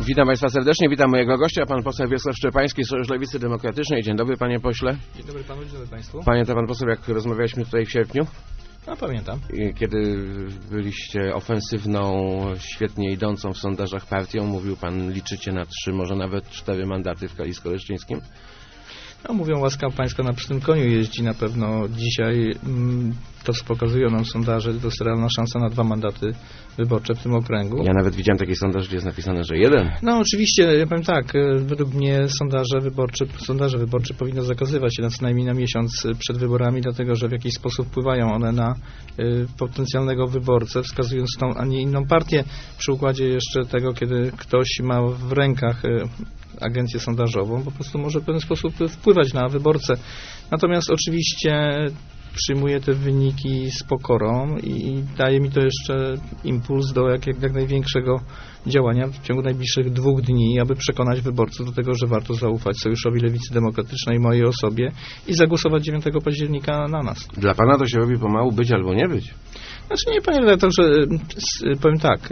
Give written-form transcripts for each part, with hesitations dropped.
Witam Państwa serdecznie, witam mojego gościa, pan poseł Wiesław Szczepański, Sojusz Lewicy Demokratycznej. Dzień dobry, panie pośle. Dzień dobry panu, dzień dobry państwu. Pamięta pan poseł, jak rozmawialiśmy tutaj w sierpniu? No pamiętam. Kiedy byliście ofensywną, świetnie idącą w sondażach partią, mówił pan, liczycie na 3, może nawet 4 mandaty w Kalisko-Leszczyńskim? No, mówią, łaska pańska na pstym koniu jeździ. Na pewno dzisiaj to, co pokazują nam sondaże, to jest realna szansa na 2 mandaty wyborcze w tym okręgu. Ja nawet widziałem taki sondaż, gdzie jest napisane, że 1. No oczywiście, ja powiem tak, według mnie sondaże wyborcze powinno zakazywać się co najmniej na miesiąc przed wyborami, dlatego że w jakiś sposób wpływają one na potencjalnego wyborcę, wskazując tą, a nie inną partię. Przy układzie jeszcze tego, kiedy ktoś ma w rękach agencję sondażową, po prostu może w pewien sposób wpływać na wyborcę. Natomiast oczywiście przyjmuję te wyniki z pokorą i daje mi to jeszcze impuls do jak największego działania w ciągu najbliższych 2 dni, aby przekonać wyborców do tego, że warto zaufać Sojuszowi Lewicy Demokratycznej, mojej osobie i zagłosować 9 października na nas. Dla pana to się robi pomału być albo nie być? Znaczy nie, panie redaktorze, powiem tak,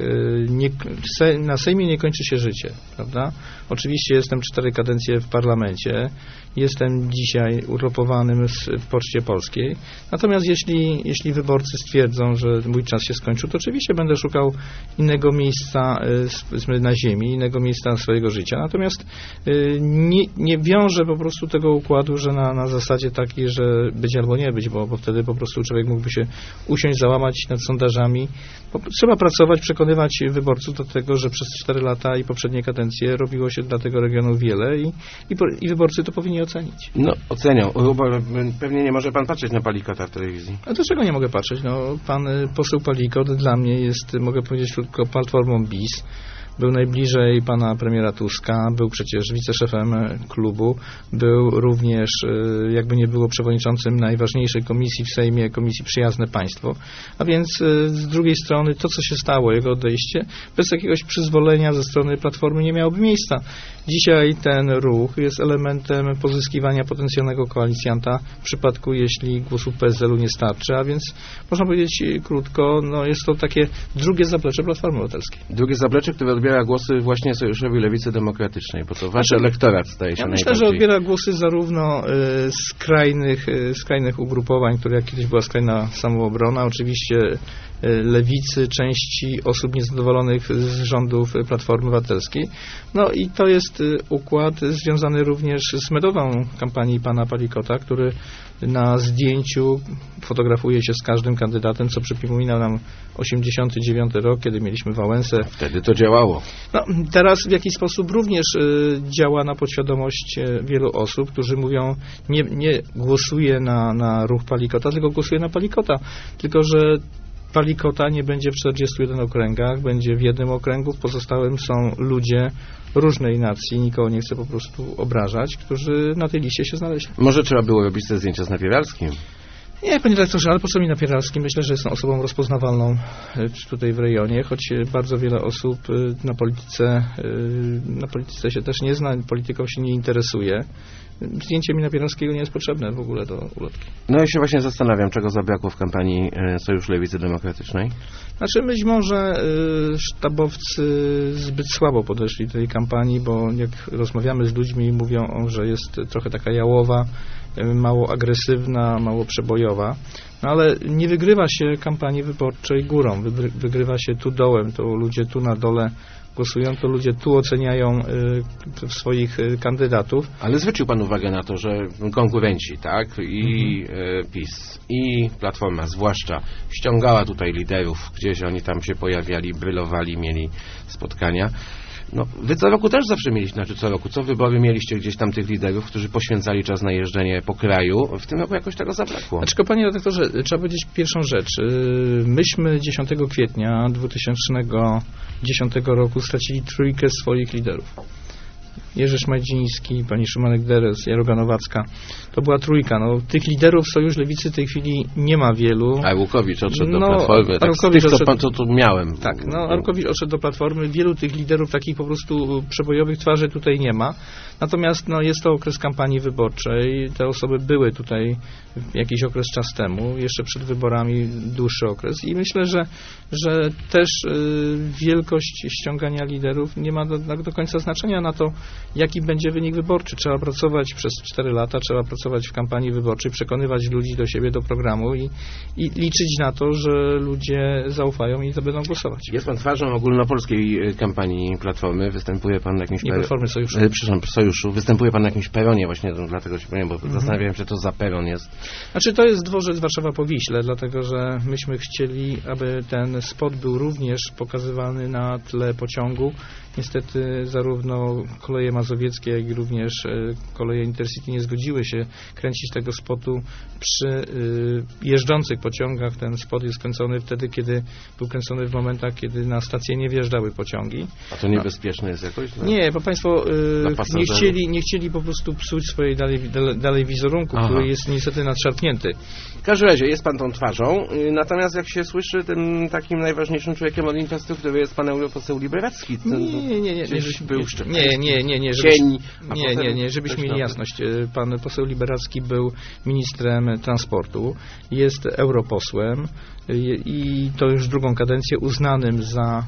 na Sejmie nie kończy się życie, prawda? Oczywiście jestem 4 kadencje w parlamencie, jestem dzisiaj urlopowanym w Poczcie Polskiej, natomiast jeśli wyborcy stwierdzą, że mój czas się skończył, to oczywiście będę szukał innego miejsca na ziemi, innego miejsca swojego życia, natomiast nie wiążę po prostu tego układu, że na zasadzie takiej, że być albo nie być, bo wtedy po prostu człowiek mógłby się usiąść, załamać nad sondażami. Trzeba pracować, przekonywać wyborców do tego, że przez 4 lata i poprzednie kadencje robiło się dla tego regionu wiele i wyborcy to powinni ocenić. No, ocenią. Pewnie nie może pan patrzeć na Palikota w telewizji. A dlaczego nie mogę patrzeć? No, pan poseł Palikot dla mnie jest, mogę powiedzieć, tylko platformą BIS. Był najbliżej pana premiera Tuska, był przecież wiceszefem klubu, był również, jakby nie było, przewodniczącym najważniejszej komisji w Sejmie, Komisji Przyjazne Państwo. A więc z drugiej strony to, co się stało, jego odejście, bez jakiegoś przyzwolenia ze strony Platformy nie miałoby miejsca. Dzisiaj ten ruch jest elementem pozyskiwania potencjalnego koalicjanta w przypadku, jeśli głosów PSL-u nie starczy, a więc można powiedzieć krótko, no jest to takie drugie zaplecze Platformy Obywatelskiej. Drugie zaplecze, które odbiera głosy właśnie Sojuszowi Lewicy Demokratycznej, bo to wasz elektorat staje się najbardziej... Myślę, że odbiera głosy zarówno skrajnych ugrupowań, które jak kiedyś była skrajna samoobrona, oczywiście lewicy, części osób niezadowolonych z rządów Platformy Obywatelskiej. No i to jest układ związany również z metodą kampanii pana Palikota, który na zdjęciu fotografuje się z każdym kandydatem, co przypomina nam 89 rok, kiedy mieliśmy Wałęsę. Wtedy to działało. No, teraz w jakiś sposób również działa na podświadomość wielu osób, którzy mówią, nie głosuję na ruch Palikota, tylko głosuję na Palikota. Tylko że Palikota nie będzie w 41 okręgach, będzie w jednym okręgu, w pozostałym są ludzie różnej nacji, nikogo nie chcę po prostu obrażać, którzy na tej liście się znaleźli. Może trzeba było robić te zdjęcia z Napieralskim? Nie, panie redaktorze, ale po co mi Napieralski? Myślę, że jestem osobą rozpoznawalną tutaj w rejonie, choć bardzo wiele osób na polityce się też nie zna, polityką się nie interesuje. Zdjęcie mi Napieralskiego nie jest potrzebne w ogóle do ulotki. No ja się właśnie zastanawiam, czego zabrakło w kampanii Sojusz Lewicy Demokratycznej. Znaczy być może sztabowcy zbyt słabo podeszli do tej kampanii, bo jak rozmawiamy z ludźmi, mówią, że jest trochę taka jałowa, mało agresywna, mało przebojowa. No ale nie wygrywa się kampanii wyborczej górą, wygrywa się tu dołem, to ludzie tu na dole głosują, to ludzie tu oceniają swoich kandydatów. Ale zwrócił pan uwagę na to, że konkurenci, tak, i PiS, i Platforma zwłaszcza, ściągała tutaj liderów, gdzieś oni tam się pojawiali, brylowali, mieli spotkania. No, wy co roku też zawsze mieliście, znaczy co roku, co wybory mieliście gdzieś tam tych liderów, którzy poświęcali czas na jeżdżenie po kraju. W tym roku jakoś tego zabrakło. Znaczy, panie redaktorze, trzeba powiedzieć pierwszą rzecz. Myśmy 10 kwietnia 2010 roku stracili 3 swoich liderów. Jerzy Szmajdziński, pani Szymanek-Derez, Jaroga Nowacka. To była trójka. No, tych liderów Sojusz Lewicy w tej chwili nie ma wielu. A Łukowicz odszedł do Platformy. Tak, Arłukowicz co tu miałem. Tak, no Arłukowicz odszedł do Platformy. Wielu tych liderów takich po prostu przebojowych twarzy tutaj nie ma. Natomiast no, jest to okres kampanii wyborczej. Te osoby były tutaj jakiś okres czas temu, jeszcze przed wyborami dłuższy okres. I myślę, że też wielkość ściągania liderów nie ma do końca znaczenia na to, jaki będzie wynik wyborczy. Trzeba pracować przez 4 lata, trzeba pracować w kampanii wyborczej, przekonywać ludzi do siebie, do programu i liczyć na to, że ludzie zaufają i to będą głosować. Jest pan twarzą ogólnopolskiej kampanii Platformy, występuje pan na jakimś... Nie Platformy, Sojuszu. Przepraszam, Sojuszu. Występuje pan na jakimś peronie, właśnie dlatego się powiem, bo zastanawiałem się, co za peron jest. Znaczy, to jest dworzec Warszawa po Wiśle, dlatego, że myśmy chcieli, aby ten spot był również pokazywany na tle pociągu. Niestety zarówno koleje mazowieckie, jak i również koleje Intercity nie zgodziły się kręcić tego spotu przy jeżdżących pociągach. Ten spot jest kręcony wtedy, kiedy był kręcony w momentach, kiedy na stację nie wjeżdżały pociągi. A to niebezpieczne jest jakoś? No? Nie, bo państwo nie chcieli po prostu psuć swojej dalej wizerunku, który jest niestety nadszarpnięty. W każdym razie jest pan tą twarzą, natomiast jak się słyszy, tym takim najważniejszym człowiekiem od infrastruktury jest pan europoseł Liberacki. Żebyśmy mieli jasność. Pan poseł Liberacki był ministrem transportu, jest europosłem i to już drugą kadencję uznanym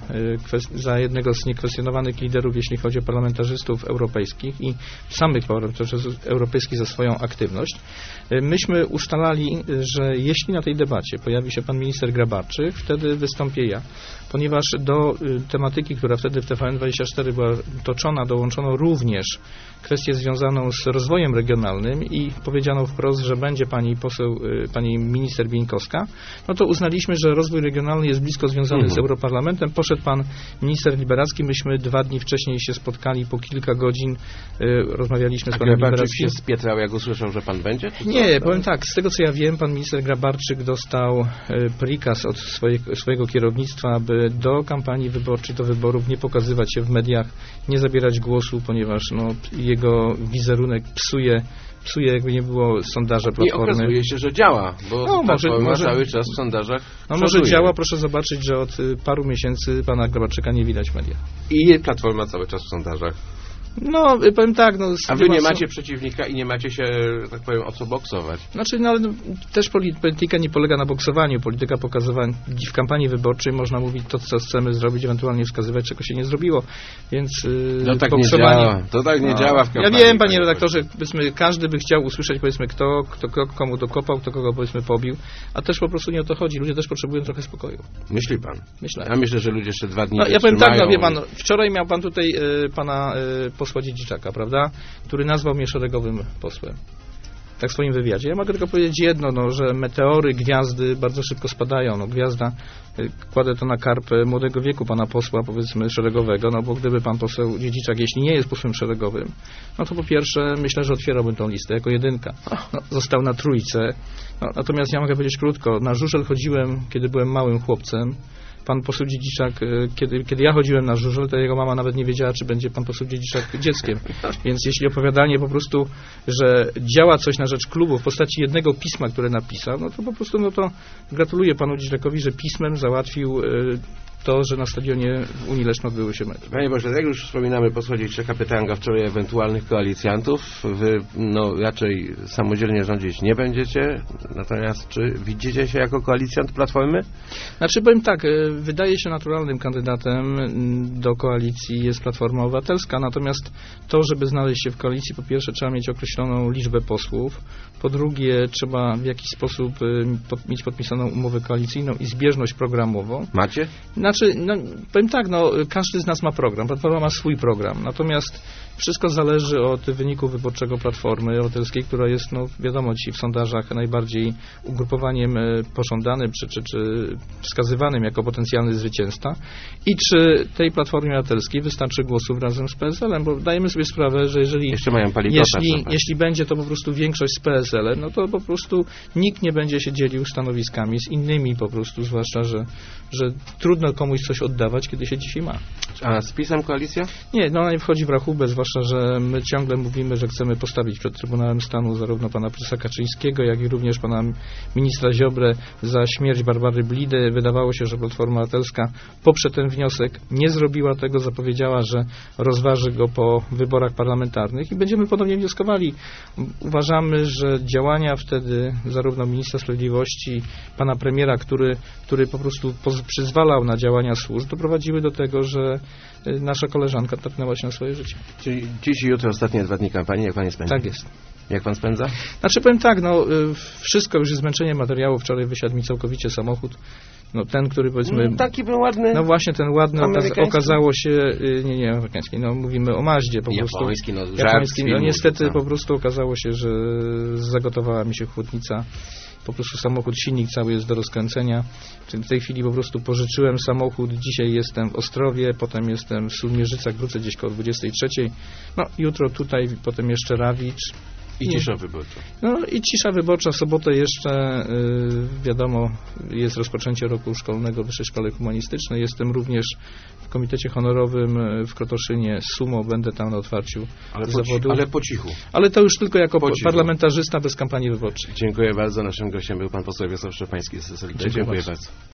za jednego z niekwestionowanych liderów, jeśli chodzi o parlamentarzystów europejskich i samych parlamentarzystów europejskich za swoją aktywność. Myśmy ustalali, że jeśli na tej debacie pojawi się pan minister Grabarczyk, wtedy wystąpię ja, ponieważ do tematyki, która wtedy w TVN24 była toczona, dołączono również kwestię związaną z rozwojem regionalnym i powiedziano wprost, że będzie pani minister Bieńkowska, no to uznaliśmy, że rozwój regionalny jest blisko związany z Europarlamentem. Poszedł pan minister Liberacki, myśmy 2 dni wcześniej się spotkali, po kilka godzin rozmawialiśmy z panem Liberackim. Się spietrał, jak usłyszał, że pan będzie? Nie, powiem tak, z tego co ja wiem, pan minister Grabarczyk dostał prikaz od swojego kierownictwa, aby do kampanii wyborczej, do wyborów nie pokazywać się w mediach, nie zabierać głosu, ponieważ jego wizerunek psuje, jakby nie było sondaże Platformy. I okazuje się, że działa, bo Platforma cały czas w sondażach może działa, proszę zobaczyć, że od paru miesięcy pana Grabarczyka nie widać w mediach. I Platforma cały czas w sondażach. No, powiem tak, a wy nie macie przeciwnika i nie macie się, tak powiem, o co boksować. Znaczy, ale też polityka nie polega na boksowaniu. Polityka pokazywania w kampanii wyborczej można mówić to, co chcemy zrobić, ewentualnie wskazywać, czego się nie zrobiło. Więc tak boksowanie... nie działa. To tak nie działa w kampanii. Ja wiem, panie redaktorze, każdy by chciał usłyszeć, powiedzmy, kto komu dokopał, kto kogo, powiedzmy, pobił, a też po prostu nie o to chodzi. Ludzie też potrzebują trochę spokoju. Myśli pan? Myślę. Ja myślę, że ludzie jeszcze 2 dni ja powiem tak, wie pan, wczoraj miał pan tutaj pana posła Dziedziczaka, prawda, który nazwał mnie szeregowym posłem. Tak w swoim wywiadzie. Ja mogę tylko powiedzieć jedno, że meteory, gwiazdy bardzo szybko spadają. Gwiazda, kładę to na karpę młodego wieku pana posła, powiedzmy, szeregowego, bo gdyby pan poseł Dziedziczak, jeśli nie jest posłem szeregowym, no to po pierwsze myślę, że otwierałbym tą listę jako jedynka. Został na trójce. Natomiast ja mogę powiedzieć krótko, na żużel chodziłem, kiedy byłem małym chłopcem. Pan poseł Dziedziczak, kiedy ja chodziłem na żużel, to jego mama nawet nie wiedziała, czy będzie pan poseł Dziedziczak dzieckiem. Więc jeśli opowiadanie po prostu, że działa coś na rzecz klubu w postaci jednego pisma, które napisał, no to po prostu to gratuluję panu Dziedziczakowi, że pismem załatwił to, że na stadionie w Unii Leszno odbyły się mecze. Panie Boże, jak już wspominamy posła Dziedziczaka, pytałem go wczoraj ewentualnych koalicjantów. Wy raczej samodzielnie rządzić nie będziecie, natomiast czy widzicie się jako koalicjant Platformy? Znaczy, powiem tak, wydaje się naturalnym kandydatem do koalicji jest Platforma Obywatelska, natomiast to, żeby znaleźć się w koalicji, po pierwsze trzeba mieć określoną liczbę posłów, po drugie trzeba w jakiś sposób mieć podpisaną umowę koalicyjną i zbieżność programową. Macie? Powiem tak, każdy z nas ma program, Platforma ma swój program, natomiast wszystko zależy od wyniku wyborczego Platformy Obywatelskiej, która jest, wiadomo, ci w sondażach najbardziej ugrupowaniem pożądanym czy wskazywanym jako potencjalnym potencjalny zwycięzca i czy tej Platformie Obywatelskiej wystarczy głosów razem z PSL-em, bo dajemy sobie sprawę, że Jeszcze mają palikota, jeśli będzie to po prostu większość z PSL-em, no to po prostu nikt nie będzie się dzielił stanowiskami z innymi po prostu, zwłaszcza, że trudno komuś coś oddawać, kiedy się dzisiaj ma. A z PiS-em koalicja? Nie, no ona nie wchodzi w rachubę, zwłaszcza, że my ciągle mówimy, że chcemy postawić przed Trybunałem Stanu zarówno pana prezesa Kaczyńskiego, jak i również pana ministra Ziobrę za śmierć Barbary Blidy. Wydawało się, że Platforma Obywatelska poprze ten wniosek, nie zrobiła tego, zapowiedziała, że rozważy go po wyborach parlamentarnych i będziemy ponownie wnioskowali. Uważamy, że działania wtedy zarówno ministra sprawiedliwości, pana premiera, który po prostu przyzwalał na działania służb, doprowadziły do tego, że nasza koleżanka tapnęła się na swoje życie. Czyli dziś i jutro ostatnie 2 dni kampanii, jak pan je spędza? Tak jest. Jak pan spędza? Znaczy powiem tak, no wszystko już jest zmęczenie materiału. Wczoraj wysiadł mi całkowicie samochód. No ten, który powiedzmy... Taki był ładny. No właśnie ten ładny okazało się... Nie amerykański, no mówimy o Maździe po prostu. Japoński, no niestety po prostu okazało się, że zagotowała mi się chłodnica. Po prostu samochód, silnik cały jest do rozkręcenia. W tej chwili po prostu pożyczyłem samochód. Dzisiaj jestem w Ostrowie, potem jestem w Sulmierzycach, wrócę gdzieś koło 23. No jutro tutaj, potem jeszcze Rawicz. I cisza wyborcza. No i cisza wyborcza. W sobotę jeszcze, wiadomo, jest rozpoczęcie roku szkolnego w Wyższej Szkole Humanistycznej. Jestem również w Komitecie Honorowym w Krotoszynie. Sumo, będę tam na otwarciu zawodu. Ale po cichu. Ale to już tylko jako parlamentarzysta bez kampanii wyborczej. Dziękuję bardzo. Naszym gościem był pan poseł Wiesław Szczepański z SLD. Dziękuję bardzo.